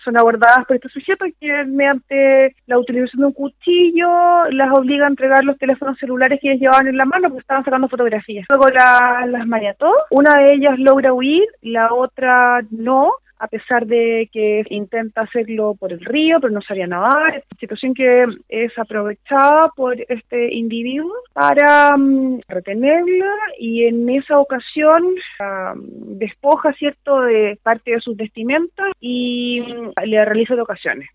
Son abordadas por estos sujetos que mediante la utilización de un cuchillo las obliga a entregar los teléfonos celulares que ellos llevaban en la mano porque estaban sacando fotografías. Luego las maniató, una de ellas logra huir, la otra no, a pesar de que intenta hacerlo por el río, pero no sabía nadar, situación que es aprovechada por este individuo para retenerla y en esa ocasión despoja, ¿cierto?, de parte de sus vestimentas y le realiza tocaciones.